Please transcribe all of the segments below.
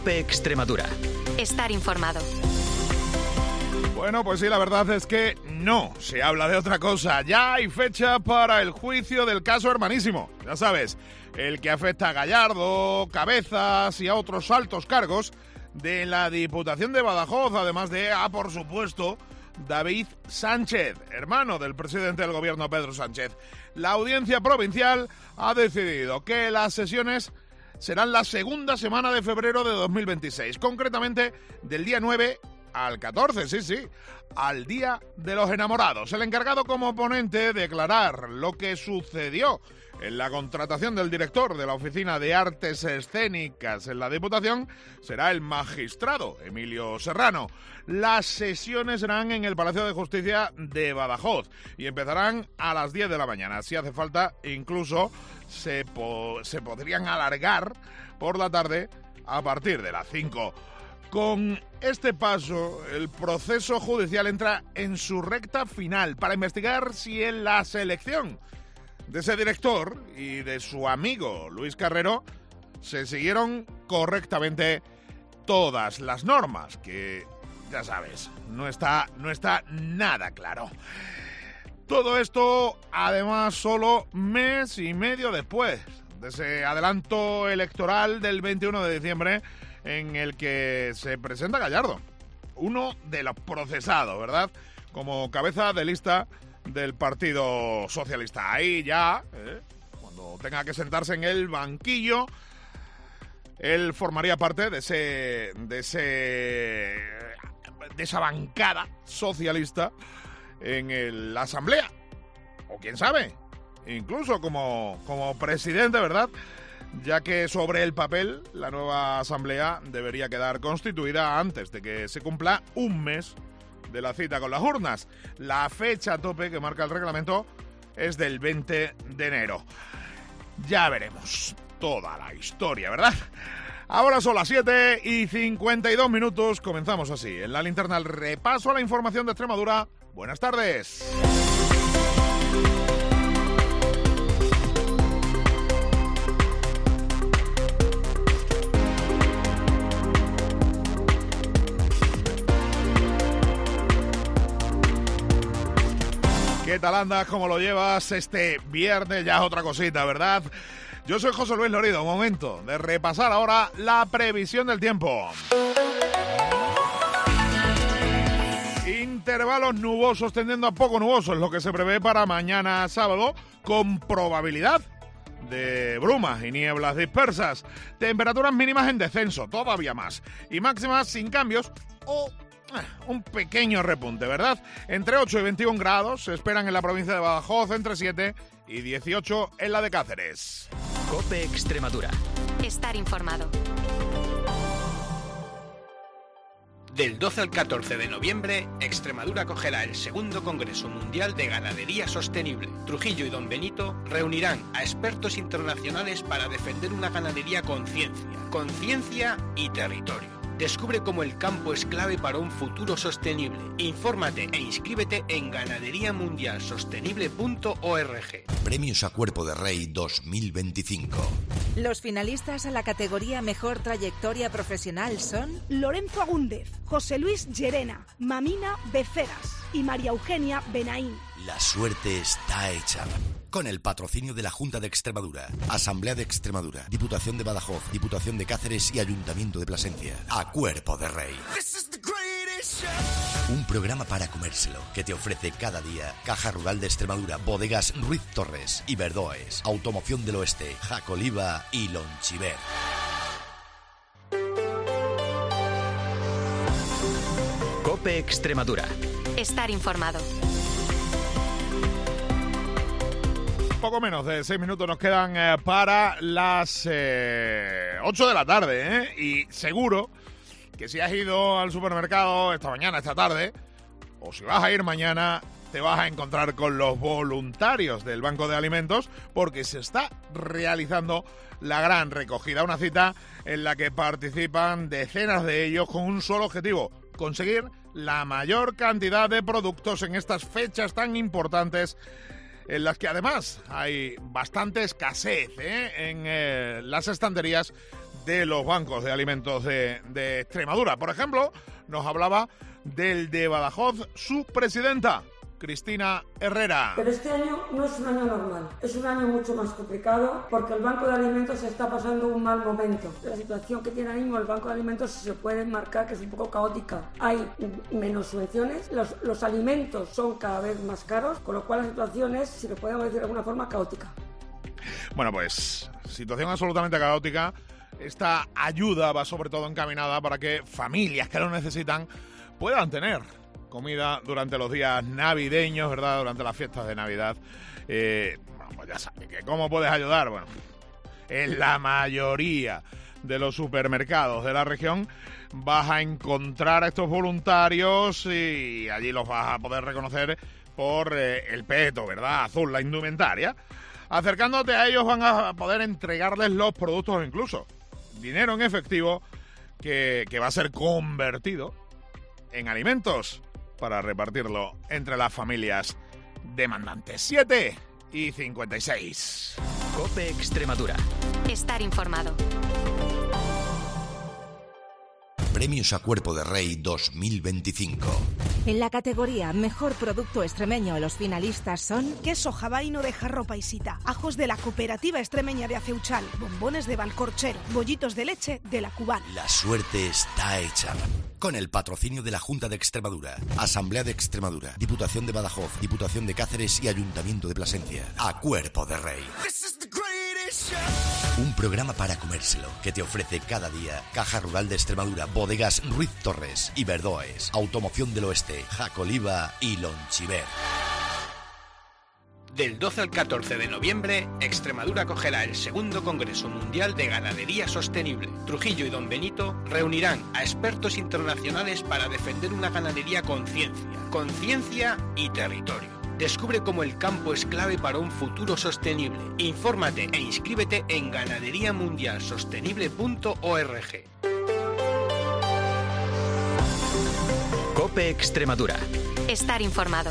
COPE Extremadura. Estar informado. Bueno, pues sí, la verdad es que no se habla de otra cosa. Ya hay fecha para el juicio del caso Hermanísimo. Ya sabes, el que afecta a Gallardo, Cabezas y a otros altos cargos de la Diputación de Badajoz, además de, por supuesto, David Sánchez, hermano del presidente del gobierno Pedro Sánchez. La audiencia provincial ha decidido que las sesiones serán la segunda semana de febrero de 2026, concretamente del día 9 al 14, sí, al Día de los Enamorados. El encargado como ponente de declarar lo que sucedió en la contratación del director de la Oficina de Artes Escénicas en la Diputación será el magistrado Emilio Serrano. Las sesiones serán en el Palacio de Justicia de Badajoz y empezarán a las 10 de la mañana. Si hace falta, incluso se podrían alargar por la tarde a partir de las 5. Con este paso, el proceso judicial entra en su recta final para investigar si en la selección de ese director y de su amigo Luis Carrero se siguieron correctamente todas las normas, que ya sabes, no está nada claro. Todo esto, además, solo mes y medio después de ese adelanto electoral del 21 de diciembre en el que se presenta Gallardo, uno de los procesados, ¿verdad?, como cabeza de lista del Partido Socialista. Ahí ya, cuando tenga que sentarse en el banquillo, él formaría parte de esa bancada socialista en la Asamblea. O quién sabe, incluso como presidente, ¿verdad?, ya que sobre el papel la nueva Asamblea debería quedar constituida antes de que se cumpla un mes de la cita con las urnas. La fecha tope que marca el reglamento es del 20 de enero. Ya veremos toda la historia, ¿verdad? Ahora son las 7:52. Comenzamos así, en la linterna, el repaso a la información de Extremadura. Buenas tardes. ¿Qué tal andas? ¿Cómo lo llevas? Este viernes ya es otra cosita, ¿verdad? Yo soy José Luis Lorido. Momento de repasar ahora la previsión del tiempo. Intervalos nubosos tendiendo a poco nubosos es lo que se prevé para mañana sábado, con probabilidad de brumas y nieblas dispersas. Temperaturas mínimas en descenso, todavía más, y máximas sin cambios o un pequeño repunte, ¿verdad? Entre 8 y 21 grados se esperan en la provincia de Badajoz, entre 7 y 18 en la de Cáceres. COPE Extremadura. Estar informado. Del 12 al 14 de noviembre, Extremadura acogerá el segundo Congreso Mundial de Ganadería Sostenible. Trujillo y Don Benito reunirán a expertos internacionales para defender una ganadería con ciencia y territorio. Descubre cómo el campo es clave para un futuro sostenible. Infórmate e inscríbete en ganaderiamundialsostenible.org. Premios a Cuerpo de Rey 2025. Los finalistas a la categoría Mejor Trayectoria Profesional son Lorenzo Agúndez, José Luis Llerena, Mamina Beceras y María Eugenia Benaín. La suerte está hecha. Con el patrocinio de la Junta de Extremadura, Asamblea de Extremadura, Diputación de Badajoz, Diputación de Cáceres y Ayuntamiento de Plasencia. A Cuerpo de Rey. Un programa para comérselo que te ofrece cada día Caja Rural de Extremadura, Bodegas Ruiz Torres y Verdoes, Automoción del Oeste, Jacoliva y Lonchiver. COPE Extremadura. Estar informado. Poco menos de 6 minutos nos quedan para las 8 de la tarde, y seguro que si has ido al supermercado esta mañana, esta tarde, o si vas a ir mañana, te vas a encontrar con los voluntarios del Banco de Alimentos, porque se está realizando la gran recogida, una cita en la que participan decenas de ellos con un solo objetivo: conseguir la mayor cantidad de productos en estas fechas tan importantes, en las que además hay bastante escasez en las estanterías de los bancos de alimentos de Extremadura. Por ejemplo, nos hablaba del de Badajoz, su presidenta, Cristina Herrera. Pero este año no es un año normal, es un año mucho más complicado porque el Banco de Alimentos está pasando un mal momento. La situación que tiene ahora mismo el Banco de Alimentos se puede marcar que es un poco caótica. Hay menos subvenciones, los alimentos son cada vez más caros, con lo cual la situación es, si lo podemos decir de alguna forma, caótica. Bueno, pues situación absolutamente caótica. Esta ayuda va sobre todo encaminada para que familias que lo necesitan puedan tener comida durante los días navideños, ¿verdad? Durante las fiestas de Navidad. Pues ya sabes, que ¿cómo puedes ayudar? Bueno, en la mayoría de los supermercados de la región vas a encontrar a estos voluntarios y allí los vas a poder reconocer por el peto, ¿verdad? Azul, la indumentaria. Acercándote a ellos van a poder entregarles los productos o incluso dinero en efectivo que va a ser convertido en alimentos para repartirlo entre las familias demandantes. 7:56. COPE Extremadura. Estar informado. Premios a Cuerpo de Rey 2025. En la categoría Mejor Producto Extremeño, los finalistas son queso jabaino de Jarro Paisita, ajos de la Cooperativa Extremeña de Aceuchal, bombones de Valcorchero, bollitos de leche de la Cubana. La suerte está hecha. Con el patrocinio de la Junta de Extremadura, Asamblea de Extremadura, Diputación de Badajoz, Diputación de Cáceres y Ayuntamiento de Plasencia. A Cuerpo de Rey. Un programa para comérselo que te ofrece cada día Caja Rural de Extremadura, Bodegas Ruiz Torres, Iberdoes, Automoción del Oeste, Jacoliva y Lonchiver. Del 12 al 14 de noviembre, Extremadura acogerá el segundo Congreso Mundial de Ganadería Sostenible. Trujillo y Don Benito reunirán a expertos internacionales para defender una ganadería con ciencia y territorio. Descubre cómo el campo es clave para un futuro sostenible. Infórmate e inscríbete en ganaderiamundialsostenible.org. COPE Extremadura. Estar informado.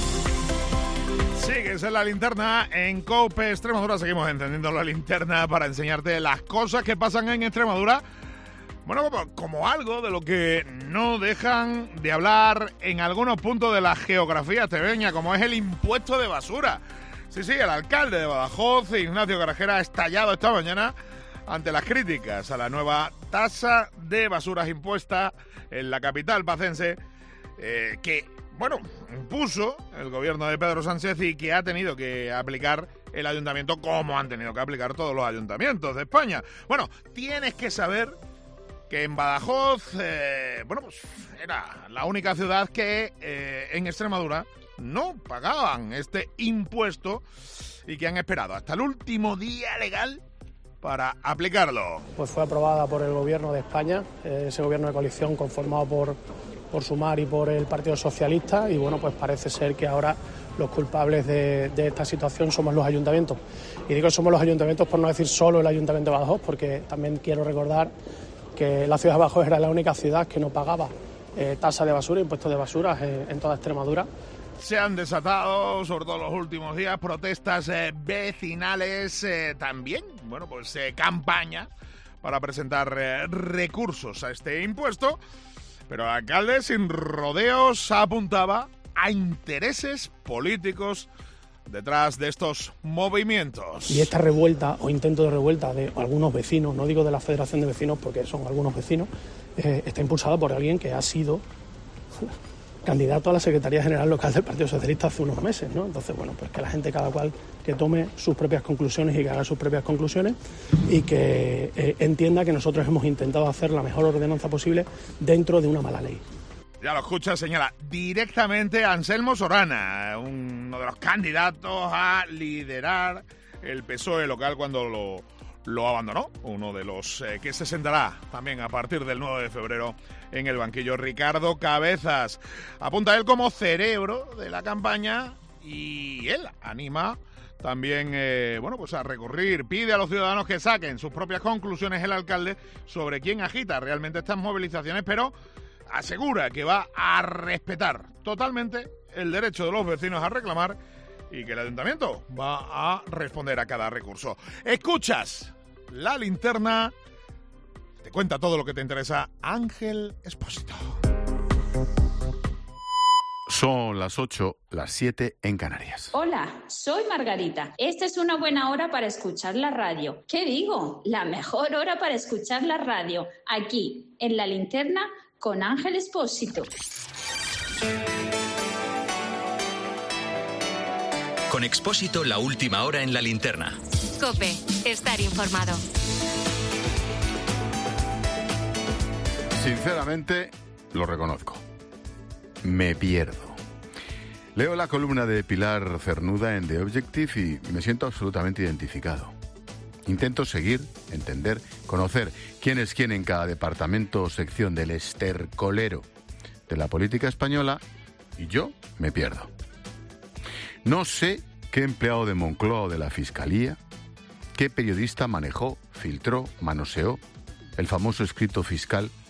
Sigues en la linterna en COPE Extremadura. Seguimos encendiendo la linterna para enseñarte las cosas que pasan en Extremadura. Bueno, como algo de lo que no dejan de hablar en algunos puntos de la geografía extremeña, como es el impuesto de basura. Sí, el alcalde de Badajoz, Ignacio Carrajera, ha estallado esta mañana ante las críticas a la nueva tasa de basuras impuesta en la capital pacense, que, impuso el gobierno de Pedro Sánchez y que ha tenido que aplicar el ayuntamiento, como han tenido que aplicar todos los ayuntamientos de España. Bueno, tienes que saber que en Badajoz, era la única ciudad que en Extremadura no pagaban este impuesto y que han esperado hasta el último día legal para aplicarlo. Pues fue aprobada por el Gobierno de España, ese gobierno de coalición conformado por Sumar y por el Partido Socialista, y pues parece ser que ahora los culpables de esta situación somos los ayuntamientos. Y digo que somos los ayuntamientos por no decir solo el Ayuntamiento de Badajoz, porque también quiero recordar que la ciudad de Badajoz era la única ciudad que no pagaba tasa de basura, impuestos de basura en toda Extremadura. Se han desatado, sobre todo en los últimos días, protestas vecinales, también, campaña para presentar recursos a este impuesto, pero el alcalde, sin rodeos, apuntaba a intereses políticos detrás de estos movimientos. Y esta revuelta o intento de revuelta de algunos vecinos, no digo de la Federación de Vecinos porque son algunos vecinos, está impulsada por alguien que ha sido candidato a la Secretaría General Local del Partido Socialista hace unos meses, ¿no? Entonces, pues que la gente cada cual que tome sus propias conclusiones y que haga sus propias conclusiones y que entienda que nosotros hemos intentado hacer la mejor ordenanza posible dentro de una mala ley. Ya lo escucha, señala directamente a Anselmo Sorana, uno de los candidatos a liderar el PSOE local cuando lo abandonó, uno de los que se sentará también a partir del 9 de febrero en el banquillo. Ricardo Cabezas apunta a él como cerebro de la campaña y él anima también a recurrir, pide a los ciudadanos que saquen sus propias conclusiones el alcalde sobre quién agita realmente estas movilizaciones, pero asegura que va a respetar totalmente el derecho de los vecinos a reclamar y que el ayuntamiento va a responder a cada recurso. Escuchas la linterna Te cuenta todo lo que te interesa Ángel Expósito. Son las 8, las 7 en Canarias. Hola, soy Margarita. Esta es una buena hora para escuchar la radio. ¿Qué digo? La mejor hora para escuchar la radio. Aquí, en La Linterna, con Ángel Expósito. Con Expósito, la última hora en La Linterna. COPE, estar informado. Sinceramente, lo reconozco. Me pierdo. Leo la columna de Pilar Cernuda en The Objective y me siento absolutamente identificado. Intento seguir, entender, conocer quién es quién en cada departamento o sección del estercolero de la política española y yo me pierdo. No sé qué empleado de Moncloa o de la Fiscalía, qué periodista manejó, filtró, manoseó el famoso escrito fiscal